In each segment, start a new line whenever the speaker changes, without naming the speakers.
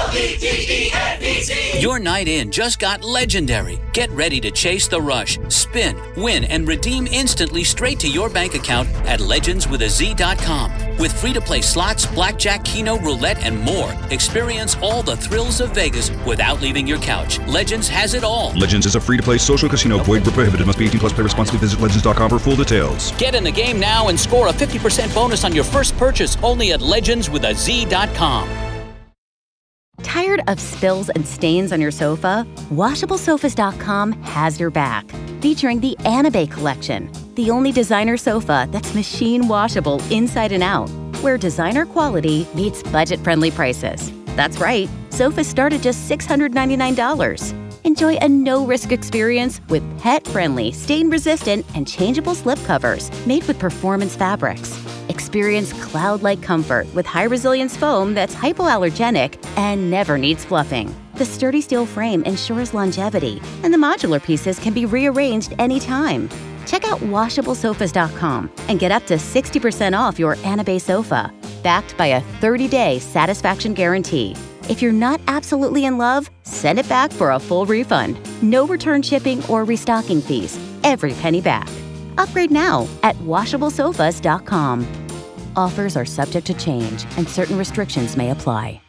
Your night in just got legendary. Get ready to chase the rush, spin, win, and redeem instantly straight to your bank account at legendswithaz.com. With free-to-play slots, blackjack, keno, roulette, and more, experience all the thrills of Vegas without leaving your couch. Legends has it all.
Legends is a free-to-play social casino. Void where prohibited. Must be 18 plus. Play responsibly. Visit legends.com for full details.
Get in the game now and score a 50% bonus on your first purchase only at legendswithaz.com.
Tired of spills and stains on your sofa? WashableSofas.com has your back. Featuring the Anabay Collection, the only designer sofa that's machine washable inside and out, where designer quality meets budget-friendly prices. That's right, sofas start at just $699. Enjoy a no-risk experience with pet-friendly, stain-resistant, and changeable slipcovers made with performance fabrics. Experience cloud-like comfort with high-resilience foam that's hypoallergenic and never needs fluffing. The sturdy steel frame ensures longevity, and the modular pieces can be rearranged anytime. Check out WashableSofas.com and get up to 60% off your Anabay sofa, backed by a 30-day satisfaction guarantee. If you're not absolutely in love, send it back for a full refund. No return shipping or restocking fees. Every penny back. Upgrade now at WashableSofas.com. Offers are subject to change and certain restrictions may apply.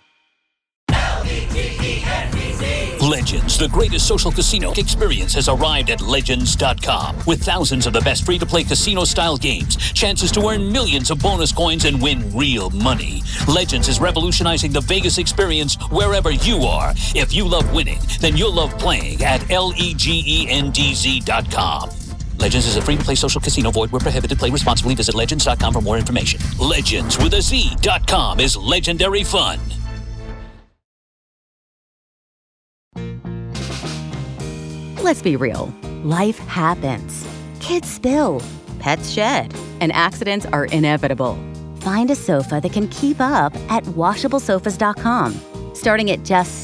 Legends, the greatest social casino experience, has arrived at Legends.com. With thousands of the best free-to-play casino-style games, chances to earn millions of bonus coins and win real money. Legends is revolutionizing the Vegas experience wherever you are. If you love winning, then you'll love playing at LEGENDZ.com. Legends is a free-to-play social casino. Void where prohibited. Play responsibly. Visit Legends.com for more information. Legends.com is legendary fun.
Let's be real. Life happens. Kids spill. Pets shed. And accidents are inevitable. Find a sofa that can keep up at WashableSofas.com. Starting at just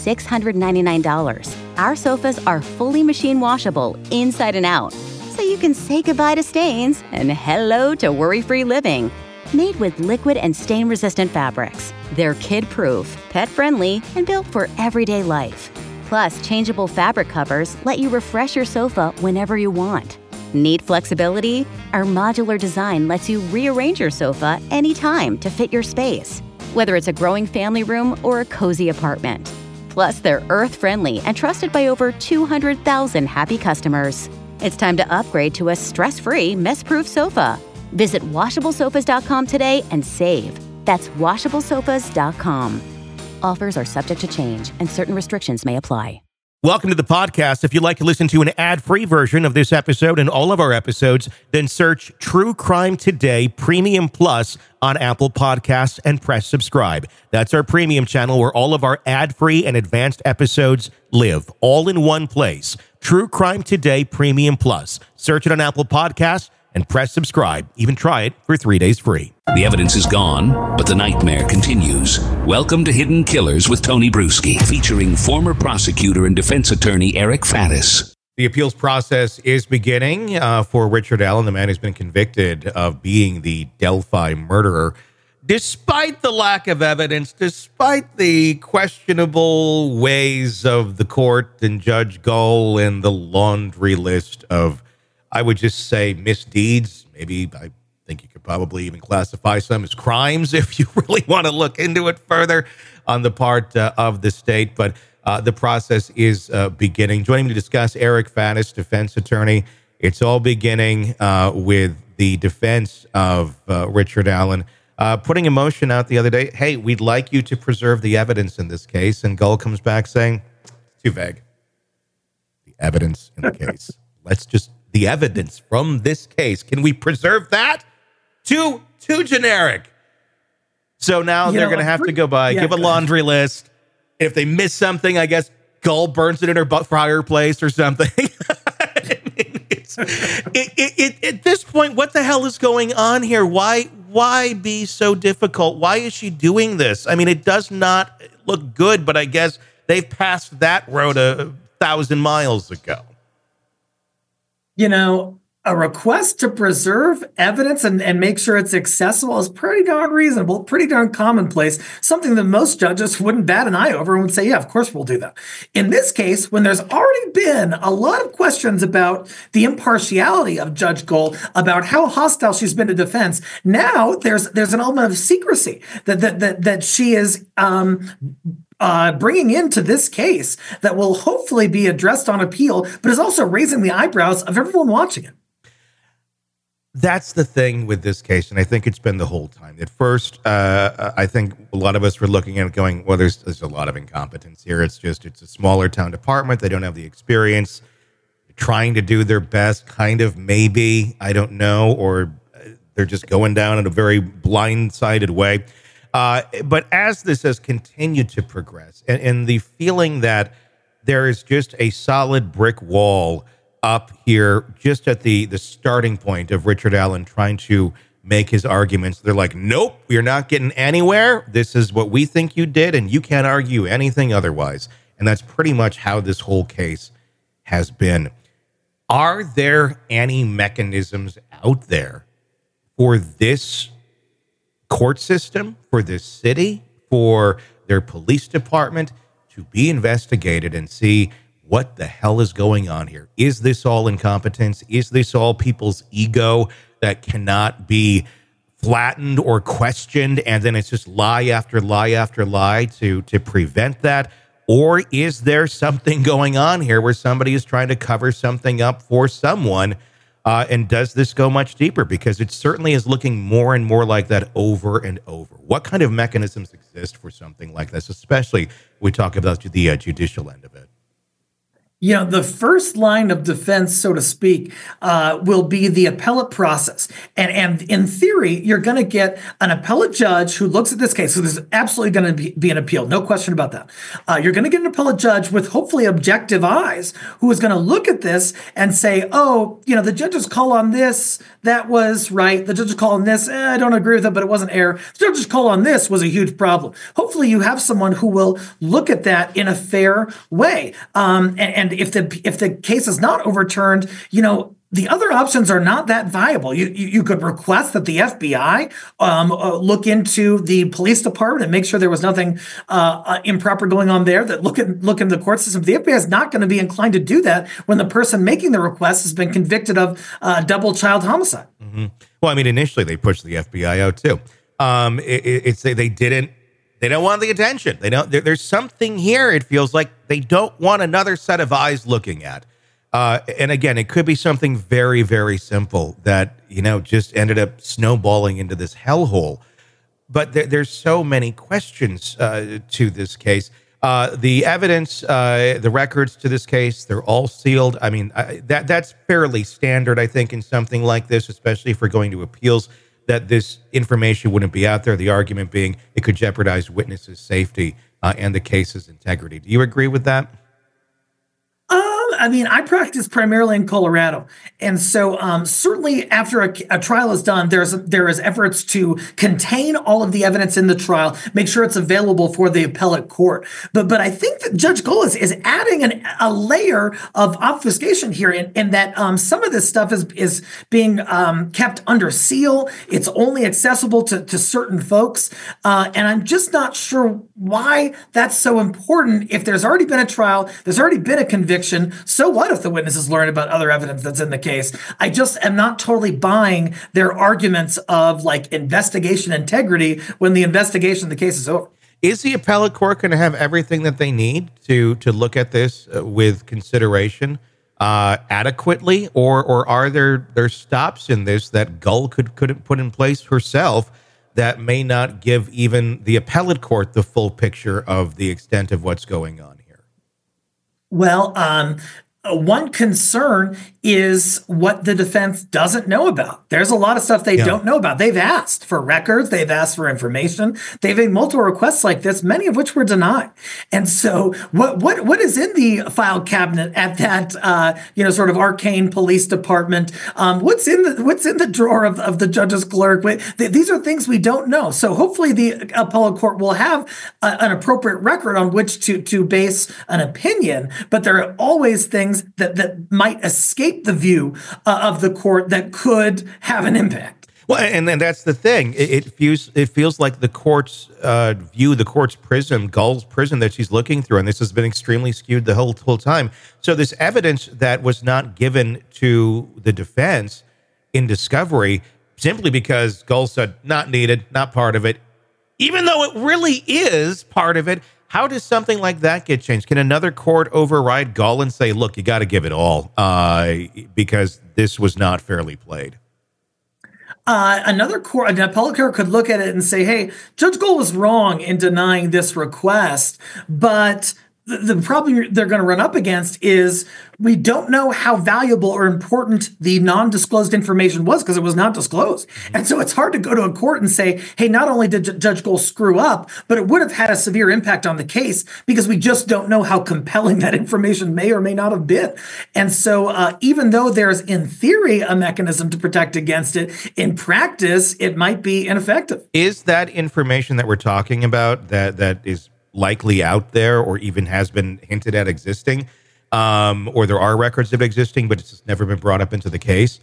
$699, our sofas are fully machine washable inside and out, so you can say goodbye to stains and hello to worry-free living. Made with liquid and stain-resistant fabrics, they're kid-proof, pet-friendly, and built for everyday life. Plus, changeable fabric covers let you refresh your sofa whenever you want. Need flexibility? Our modular design lets you rearrange your sofa anytime to fit your space, whether it's a growing family room or a cozy apartment. Plus, they're earth-friendly and trusted by over 200,000 happy customers. It's time to upgrade to a stress-free, mess-proof sofa. Visit WashableSofas.com today and save. That's WashableSofas.com. Offers are subject to change and certain restrictions may apply.
Welcome to the podcast. If you'd like to listen to an ad-free version of this episode and all of our episodes, then search True Crime Today Premium Plus on Apple Podcasts and press subscribe. That's our premium channel where all of our ad-free and advanced episodes live, all in one place. True Crime Today Premium Plus. Search it on Apple Podcasts and press subscribe. Even try it for 3 days free.
The evidence is gone, but the nightmare continues. Welcome to Hidden Killers with Tony Bruschi, featuring former prosecutor and defense attorney Eric Faddis.
The appeals process is beginning for Richard Allen, the man who's been convicted of being the Delphi murderer. Despite the lack of evidence, despite the questionable ways of the court and Judge Gull and the laundry list of, I would just say, misdeeds, maybe I think you could probably even classify some as crimes if you really want to look into it further on the part of the state. But the process is beginning. Joining me to discuss, Eric Faddis, defense attorney. It's all beginning with the defense of Richard Allen putting a motion out the other day. Hey, we'd like you to preserve the evidence in this case. And Gull comes back saying, it's too vague. The evidence in the case. The evidence from this case. Can we preserve that? Too generic. So now they're going to have to go by, give a laundry list. If they miss something, I guess Gull burns it in her fireplace or something. At this point, what the hell is going on here? Why be so difficult? Why is she doing this? I mean, it does not look good, but I guess they've passed that road 1,000 miles ago.
You know, a request to preserve evidence and make sure it's accessible is pretty darn reasonable, pretty darn commonplace, something that most judges wouldn't bat an eye over and would say, yeah, of course we'll do that. In this case, when there's already been a lot of questions about the impartiality of Judge Gull, about how hostile she's been to defense, now there's an element of secrecy that she is bringing into this case that will hopefully be addressed on appeal, but is also raising the eyebrows of everyone watching it.
That's the thing with this case, and I think it's been the whole time. At first, I think a lot of us were looking at it going, well, there's a lot of incompetence here. It's a smaller town department. They don't have the experience. They're trying to do their best, kind of, maybe, I don't know, or they're just going down in a very blindsided way. But as this has continued to progress, and the feeling that there is just a solid brick wall up here just at the starting point of Richard Allen trying to make his arguments. They're like, nope, we're not getting anywhere. This is what we think you did, and you can't argue anything otherwise. And that's pretty much how this whole case has been. Are there any mechanisms out there for this court system, for this city, for their police department to be investigated and see what the hell is going on here? Is this all incompetence? Is this all people's ego that cannot be flattened or questioned, and then it's just lie after lie after lie to prevent that? Or is there something going on here where somebody is trying to cover something up for someone? And does this go much deeper? Because it certainly is looking more and more like that over and over. What kind of mechanisms exist for something like this, especially when we talk about the judicial end of it?
You know, the first line of defense, so to speak, will be the appellate process. And in theory, you're going to get an appellate judge who looks at this case. So there's absolutely going to be an appeal. No question about that. You're going to get an appellate judge with hopefully objective eyes who is going to look at this and say, oh, you know, the judge's call on this, that was right. The judge's call on this, I don't agree with it, but it wasn't error. The judge's call on this was a huge problem. Hopefully you have someone who will look at that in a fair way. And if the case is not overturned, you know, the other options are not that viable. You could request that the FBI look into the police department and make sure there was nothing improper going on there. That look in the court system. The FBI is not going to be inclined to do that when the person making the request has been convicted of double child homicide.
Mm-hmm. Well, I mean, initially they pushed the FBI out too. They don't want the attention. There's something here. It feels like they don't want another set of eyes looking at. And again, it could be something very, very simple that, you know, just ended up snowballing into this hellhole. But there's so many questions to this case. The evidence, the records to this case, they're all sealed. I mean, that's fairly standard, I think, in something like this, especially if we're going to appeals, that this information wouldn't be out there. The argument being it could jeopardize witnesses' safety and the case's integrity. Do you agree with that?
I mean, I practice primarily in Colorado. And so certainly after a trial is done, there is efforts to contain all of the evidence in the trial, make sure it's available for the appellate court. But I think that Judge Gull is adding a layer of obfuscation here in that some of this stuff is being kept under seal. It's only accessible to certain folks. And I'm just not sure why that's so important. If there's already been a trial, there's already been a conviction, so what if the witnesses learn about other evidence that's in the case? I just am not totally buying their arguments of like investigation integrity when the investigation of the case is over.
Is the appellate court going to have everything that they need to look at this with consideration adequately, or are there stops in this that Gull could put in place herself that may not give even the appellate court the full picture of the extent of what's going on here?
Well, one concern is what the defense doesn't know about. There's a lot of stuff they don't know about. They've asked for records. They've asked for information. They've made multiple requests like this, many of which were denied. And so what is in the file cabinet at that, sort of arcane police department? What's in the drawer of the judge's clerk? These are things we don't know. So hopefully the appellate court will have an appropriate record on which to base an opinion. But there are always things things that might escape the view of the court that could have an impact.
Well, and that's the thing. It feels like the court's view, the court's prism, Gull's prism that she's looking through, and this has been extremely skewed the whole time. So this evidence that was not given to the defense in discovery simply because Gull said not needed, not part of it, even though it really is part of it. How does something like that get changed? Can another court override Gull and say, look, you got to give it all because this was not fairly played?
Another court, an appellate court could look at it and say, hey, Judge Gull was wrong in denying this request, but the problem they're going to run up against is we don't know how valuable or important the non-disclosed information was because it was not disclosed. And so it's hard to go to a court and say, hey, not only did Judge Gull screw up, but it would have had a severe impact on the case because we just don't know how compelling that information may or may not have been. And so even though there's in theory a mechanism to protect against it, in practice, it might be ineffective.
Is that information that we're talking about that is likely out there or even has been hinted at existing, or there are records of existing, but it's just never been brought up into the case?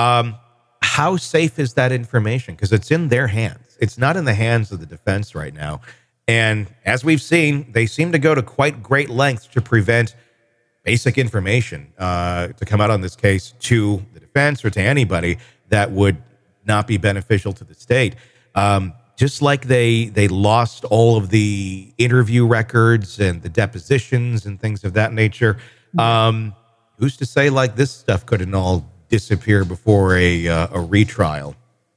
How safe is that information? Because it's in their hands. It's not in the hands of the defense right now. And as we've seen, they seem to go to quite great lengths to prevent basic information to come out on this case to the defense or to anybody that would not be beneficial to the state. Just like they lost all of the interview records and the depositions and things of that nature. Who's to say like this stuff couldn't all disappear before a retrial?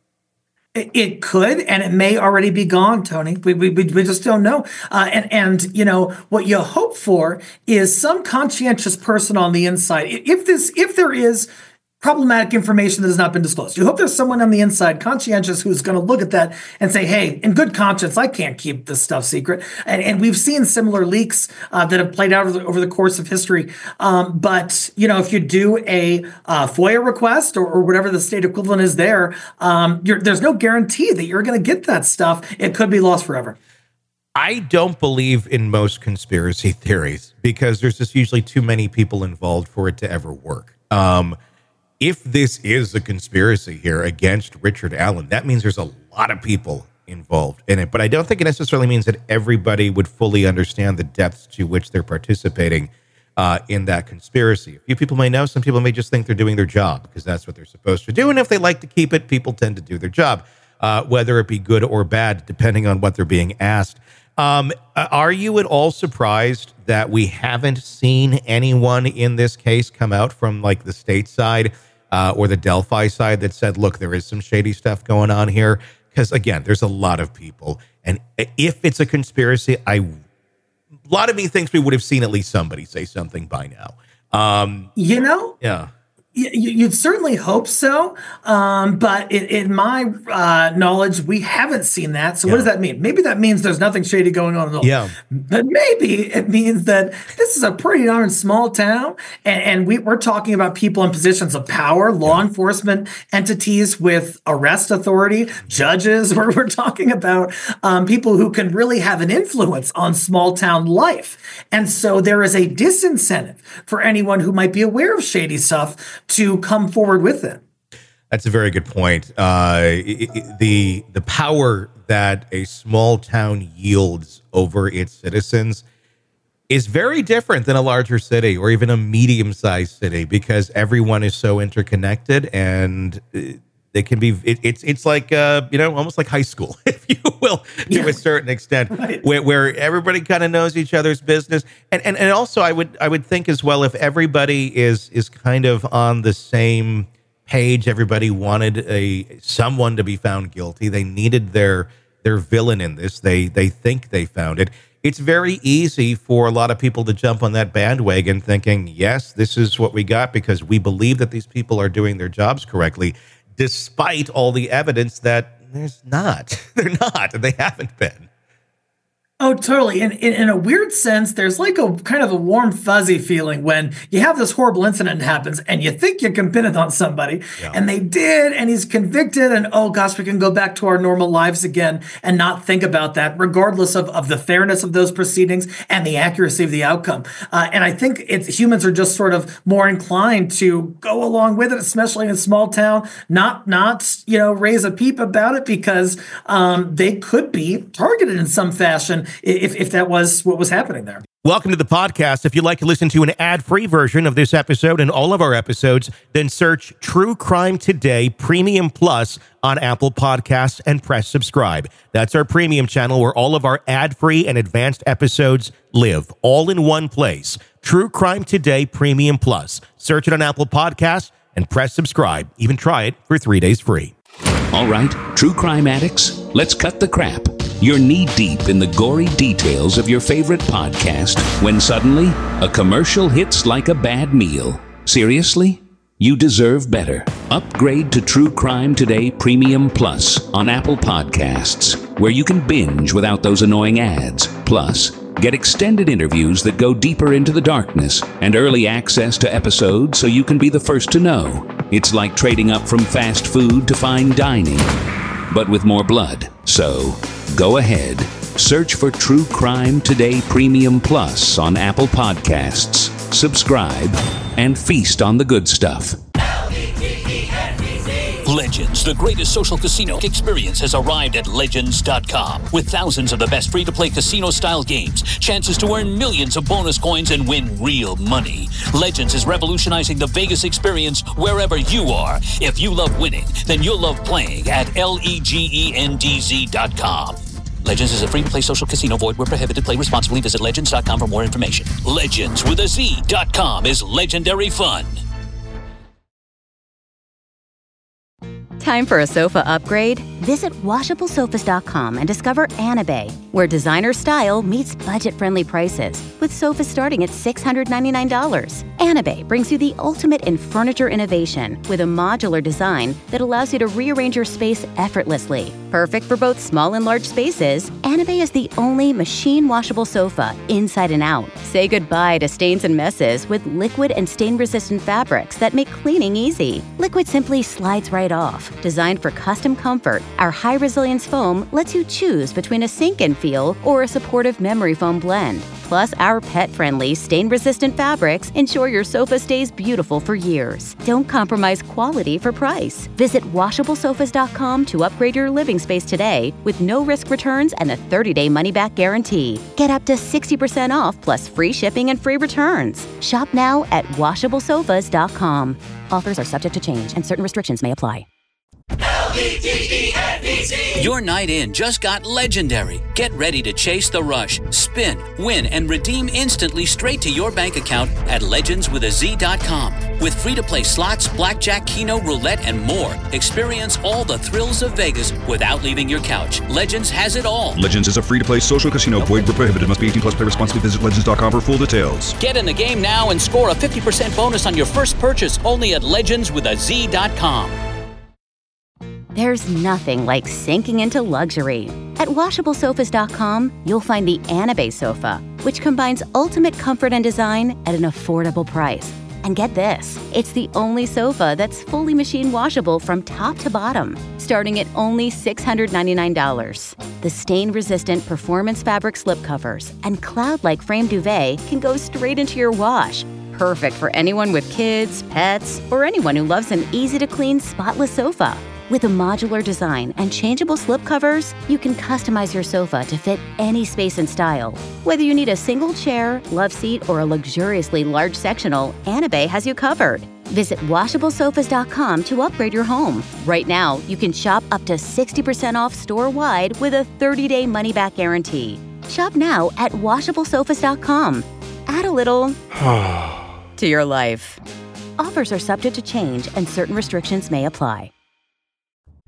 It could, and it may already be gone, Tony. We just don't know. And you know what you hope for is some conscientious person on the inside. If there is problematic information that has not been disclosed, you hope there's someone on the inside, conscientious, who's going to look at that and say, hey, in good conscience, I can't keep this stuff secret. And we've seen similar leaks that have played out over the course of history. But, you know, if you do a FOIA request or whatever the state equivalent is there, there's no guarantee that you're going to get that stuff. It could be lost forever.
I don't believe in most conspiracy theories because there's just usually too many people involved for it to ever work. If this is a conspiracy here against Richard Allen, that means there's a lot of people involved in it. But I don't think it necessarily means that everybody would fully understand the depths to which they're participating in that conspiracy. A few people may know, some people may just think they're doing their job because that's what they're supposed to do. And if they like to keep it, people tend to do their job, whether it be good or bad, depending on what they're being asked. Are you at all surprised that we haven't seen anyone in this case come out from like the state side or the Delphi side that said, look, there is some shady stuff going on here? Because again, there's a lot of people. And if it's a conspiracy, a lot of me thinks we would have seen at least somebody say something by now. Yeah.
You'd certainly hope so, but in my knowledge, we haven't seen that. So what does that mean? Maybe that means there's nothing shady going on at all.
Yeah.
But maybe it means that this is a pretty darn small town, and we're talking about people in positions of power, law enforcement entities with arrest authority, judges. We're talking about people who can really have an influence on small town life. And so there is a disincentive for anyone who might be aware of shady stuff to come forward with it.
That's a very good point. The power that a small town yields over its citizens is very different than a larger city or even a medium-sized city because everyone is so interconnected and they can be. It's like almost like high school, if you will, to a certain extent, right. where everybody kind of knows each other's business, and also I would think as well, if everybody is kind of on the same page, everybody wanted someone to be found guilty. They needed their villain in this. They think they found it. It's very easy for a lot of people to jump on that bandwagon thinking, yes, this is what we got because we believe that these people are doing their jobs correctly, despite all the evidence that they're not, and they haven't been.
Oh, totally. And in a weird sense, there's like a kind of a warm, fuzzy feeling when you have this horrible incident happens and you think you can pin it on somebody and they did, and he's convicted, and oh gosh, we can go back to our normal lives again and not think about that, regardless of the fairness of those proceedings and the accuracy of the outcome. And I think humans are just sort of more inclined to go along with it, especially in a small town, not raise a peep about it because they could be targeted in some fashion if that was what was happening there.
Welcome to the podcast. If you'd like to listen to an ad-free version of this episode and all of our episodes, then search True Crime Today Premium Plus on Apple Podcasts and press subscribe. That's our premium channel where all of our ad-free and advanced episodes live, all in one place. True Crime Today Premium Plus. Search it on Apple Podcasts and press subscribe. Even try it for 3 days free.
All right, true crime addicts, let's cut the crap. You're knee-deep in the gory details of your favorite podcast when suddenly a commercial hits like a bad meal. Seriously? You deserve better. Upgrade to True Crime Today Premium Plus on Apple Podcasts, where you can binge without those annoying ads. Plus, get extended interviews that go deeper into the darkness and early access to episodes so you can be the first to know. It's like trading up from fast food to fine dining, but with more blood. So, go ahead. Search for True Crime Today Premium Plus on Apple Podcasts. Subscribe and feast on the good stuff.
Legends, the greatest social casino experience, has arrived at Legends.com. With thousands of the best free-to-play casino-style games, chances to earn millions of bonus coins and win real money. Legends is revolutionizing the Vegas experience wherever you are. If you love winning, then you'll love playing at LEGENDZ.com. Legends is a free-to-play social casino. Void where prohibited. Play responsibly. Visit Legends.com for more information. Legends with a Z.com is legendary fun.
Time for a sofa upgrade? Visit WashableSofas.com and discover Anabay, where designer style meets budget-friendly prices, with sofas starting at $699. Anabay brings you the ultimate in furniture innovation with a modular design that allows you to rearrange your space effortlessly. Perfect for both small and large spaces, Anabay is the only machine-washable sofa inside and out. Say goodbye to stains and messes with liquid and stain-resistant fabrics that make cleaning easy. Liquid simply slides right off. Designed for custom comfort, our high-resilience foam lets you choose between a sink-in feel or a supportive memory foam blend. Plus, our pet-friendly, stain-resistant fabrics ensure your sofa stays beautiful for years. Don't compromise quality for price. Visit WashableSofas.com to upgrade your living space today with no-risk returns and a 30-day money-back guarantee. Get up to 60% off plus free shipping and free returns. Shop now at WashableSofas.com. Offers are subject to change and certain restrictions may apply.
LEGENDZ. Your night in just got legendary. Get ready to chase the rush, spin, win, and redeem instantly straight to your bank account at legendswithaz.com. With free-to-play slots, blackjack, keno, roulette, and more. Experience all the thrills of Vegas without leaving your couch. Legends has it all.
Legends is a free-to-play social casino. Void where prohibited. Must be 18 plus. Play responsibly. Visit legends.com for full details.
Get in the game now and score a 50% bonus on your first purchase only at legendswithaz.com.
There's nothing like sinking into luxury. At WashableSofas.com, you'll find the Anabay sofa, which combines ultimate comfort and design at an affordable price. And get this, it's the only sofa that's fully machine washable from top to bottom, starting at only $699. The stain-resistant performance fabric slipcovers and cloud-like frame duvet can go straight into your wash. Perfect for anyone with kids, pets, or anyone who loves an easy-to-clean, spotless sofa. With a modular design and changeable slipcovers, you can customize your sofa to fit any space and style. Whether you need a single chair, love seat, or a luxuriously large sectional, Anabay has you covered. Visit WashableSofas.com to upgrade your home. Right now, you can shop up to 60% off store-wide with a 30-day money-back guarantee. Shop now at WashableSofas.com. Add a little to your life. Offers are subject to change and certain restrictions may apply.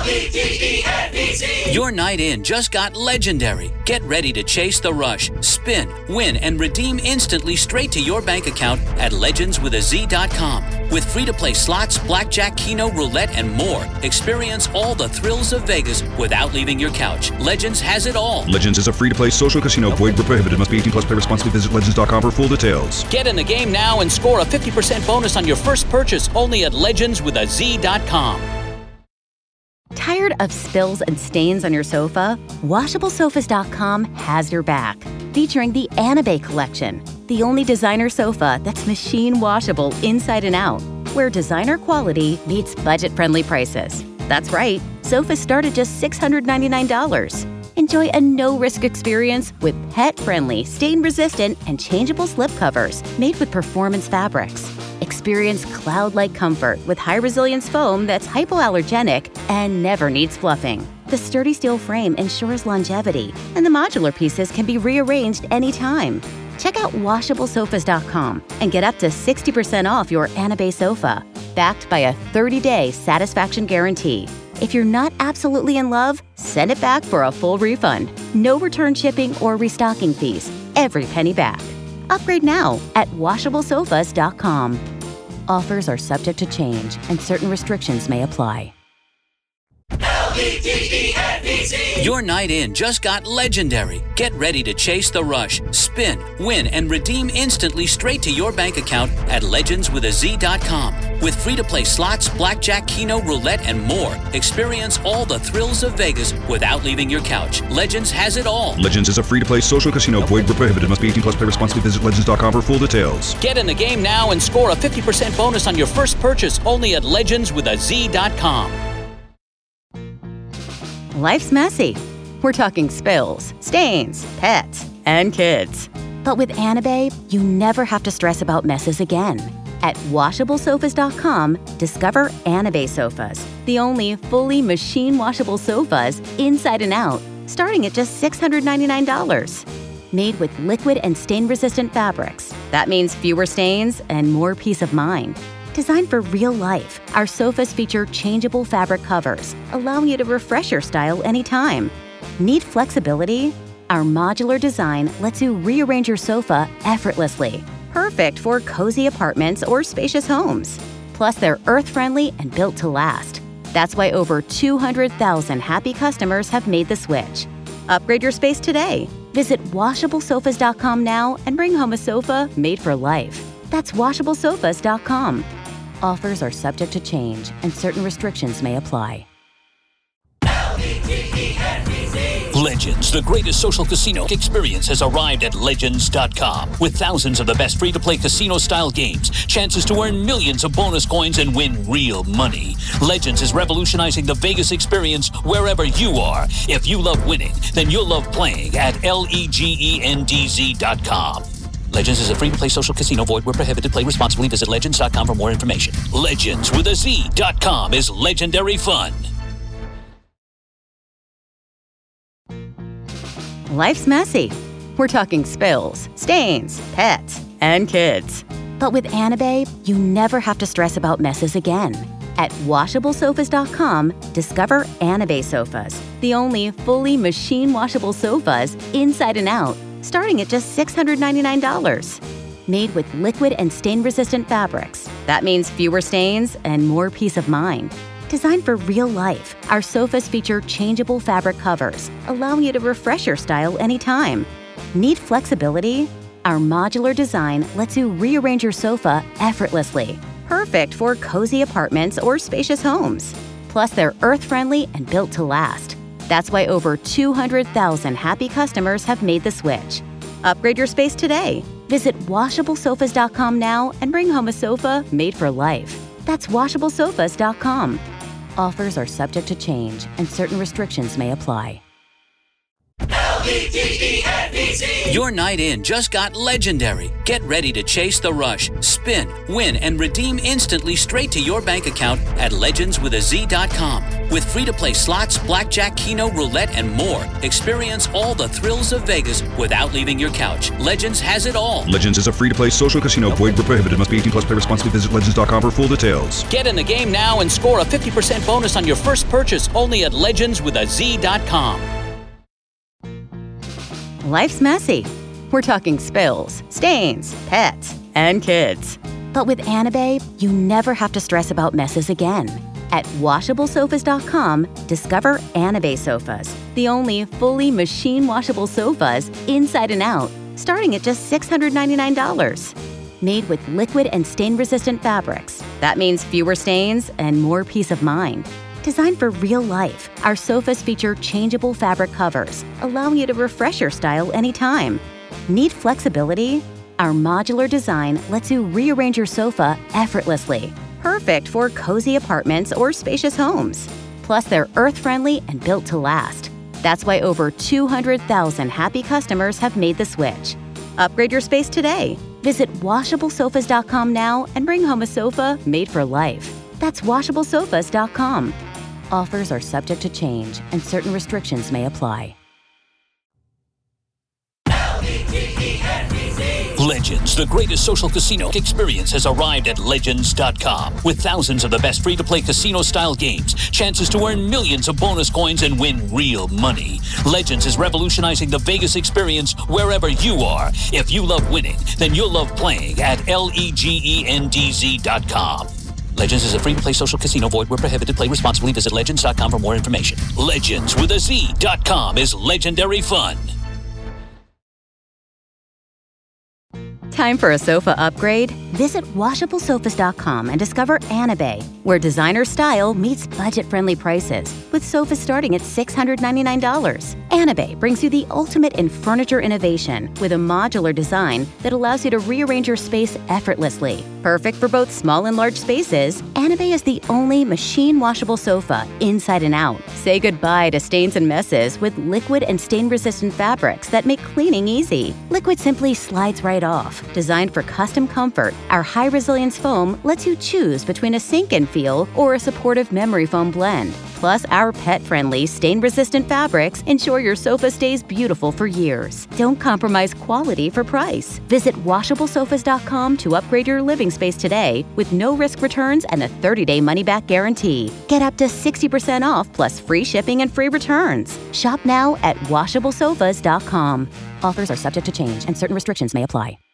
Your night in just got legendary. Get ready to chase the rush, spin, win, and redeem instantly straight to your bank account at legendswithaz.com. With free-to-play slots, blackjack, keno, roulette, and more. Experience all the thrills of Vegas without leaving your couch. Legends has it all.
Legends is a free-to-play social casino. Void where prohibited. Must be 18 plus. Play responsibly. Visit legends.com for full details.
Get in the game now and score a 50% bonus on your first purchase only at legendswithaz.com.
Tired of spills and stains on your sofa? WashableSofas.com has your back. Featuring the Anabay collection, the only designer sofa that's machine washable inside and out, where designer quality meets budget-friendly prices. That's right, sofas start at just $699. Enjoy a no-risk experience with pet-friendly, stain-resistant, and changeable slipcovers made with performance fabrics. Experience cloud-like comfort with high-resilience foam that's hypoallergenic and never needs fluffing. The sturdy steel frame ensures longevity, and the modular pieces can be rearranged anytime. Check out WashableSofas.com and get up to 60% off your Anabay sofa, backed by a 30-day satisfaction guarantee. If you're not absolutely in love, send it back for a full refund. No return shipping or restocking fees. Every penny back. Upgrade now at WashableSofas.com. Offers are subject to change and certain restrictions may apply.
Your night in just got legendary. Get ready to chase the rush, spin, win, and redeem instantly straight to your bank account at legendswithaz.com. With free-to-play slots, blackjack, keno, roulette, and more. Experience all the thrills of Vegas without leaving your couch. Legends has it all.
Legends is a free-to-play social casino. Void where prohibited. Must be 18 plus. Play responsibly. Visit legends.com for full details.
Get in the game now and score a 50% bonus on your first purchase only at legendswithaz.com.
Life's messy. We're talking spills, stains, pets, and kids. But with Anabay, you never have to stress about messes again. At WashableSofas.com, discover Anabay sofas, the only fully machine washable sofas inside and out, starting at just $699. Made with liquid and stain-resistant fabrics. That means fewer stains and more peace of mind. Designed for real life, our sofas feature changeable fabric covers, allowing you to refresh your style anytime. Need flexibility? Our modular design lets you rearrange your sofa effortlessly. Perfect for cozy apartments or spacious homes. Plus, they're earth-friendly and built to last. That's why over 200,000 happy customers have made the switch. Upgrade your space today. Visit WashableSofas.com now and bring home a sofa made for life. That's WashableSofas.com. Offers are subject to change and certain restrictions may apply.
Legends, the greatest social casino experience, has arrived at Legends.com. With thousands of the best free-to-play casino-style games, chances to earn millions of bonus coins and win real money. Legends is revolutionizing the Vegas experience wherever you are. If you love winning, then you'll love playing at LEGENDZ.com. Legends is a free-to-play social casino. Void where prohibited. Play responsibly. Visit Legends.com for more information. Legendswithaz.com is legendary fun.
Life's messy. We're talking spills, stains, pets, and kids. But with Anabay, you never have to stress about messes again. At WashableSofas.com, discover Anabay sofas, the only fully machine washable sofas inside and out, starting at just $699. Made with liquid and stain-resistant fabrics. That means fewer stains and more peace of mind. Designed for real life, our sofas feature changeable fabric covers, allowing you to refresh your style anytime. Need flexibility? Our modular design lets you rearrange your sofa effortlessly. Perfect for cozy apartments or spacious homes. Plus, they're earth-friendly and built to last. That's why over 200,000 happy customers have made the switch. Upgrade your space today. Visit WashableSofas.com now and bring home a sofa made for life. That's WashableSofas.com. Offers are subject to change and certain restrictions may apply.
Your night in just got legendary. Get ready to chase the rush, spin, win, and redeem instantly straight to your bank account at legendswithaz.com. With free-to-play slots, blackjack, keno, roulette, and more, experience all the thrills of Vegas without leaving your couch. Legends has it all.
Legends is a free-to-play social casino. Void where prohibited. Must be 18 plus. Play responsibly. Visit legends.com for full details.
Get in the game now and score a 50% bonus on your first purchase only at legendswithaz.com.
Life's messy. We're talking spills, stains, pets, and kids. But with Anabe, you never have to stress about messes again. At WashableSofas.com, discover Anabe sofas, the only fully machine-washable sofas inside and out, starting at just $699. Made with liquid and stain-resistant fabrics. That means fewer stains and more peace of mind. Designed for real life, our sofas feature changeable fabric covers, allowing you to refresh your style anytime. Need flexibility? Our modular design lets you rearrange your sofa effortlessly. Perfect for cozy apartments or spacious homes. Plus, they're earth-friendly and built to last. That's why over 200,000 happy customers have made the switch. Upgrade your space today. Visit WashableSofas.com now and bring home a sofa made for life. That's WashableSofas.com. Offers are subject to change, and certain restrictions may apply.
Legends, the greatest social casino experience, has arrived at Legends.com. With thousands of the best free-to-play casino-style games, chances to earn millions of bonus coins and win real money. Legends is revolutionizing the Vegas experience wherever you are. If you love winning, then you'll love playing at LEGENDZ.com. Legends is a free-to-play social casino. Void where prohibited. Play responsibly. Visit Legends.com for more information. Legendswithaz.com is legendary fun.
Time for a sofa upgrade? Visit WashableSofas.com and discover Anabe, where designer style meets budget-friendly prices, with sofas starting at $699. Anabe brings you the ultimate in furniture innovation with a modular design that allows you to rearrange your space effortlessly. Perfect for both small and large spaces, Anabe is the only machine-washable sofa inside and out. Say goodbye to stains and messes with liquid and stain-resistant fabrics that make cleaning easy. Liquid simply slides right off. Designed for custom comfort, our high-resilience foam lets you choose between a sink-in feel or a supportive memory foam blend. Plus, our pet-friendly, stain-resistant fabrics ensure your sofa stays beautiful for years. Don't compromise quality for price. Visit WashableSofas.com to upgrade your living space today with no-risk returns and a 30-day money-back guarantee. Get up to 60% off plus free shipping and free returns. Shop now at WashableSofas.com. Offers are subject to change and certain restrictions may apply.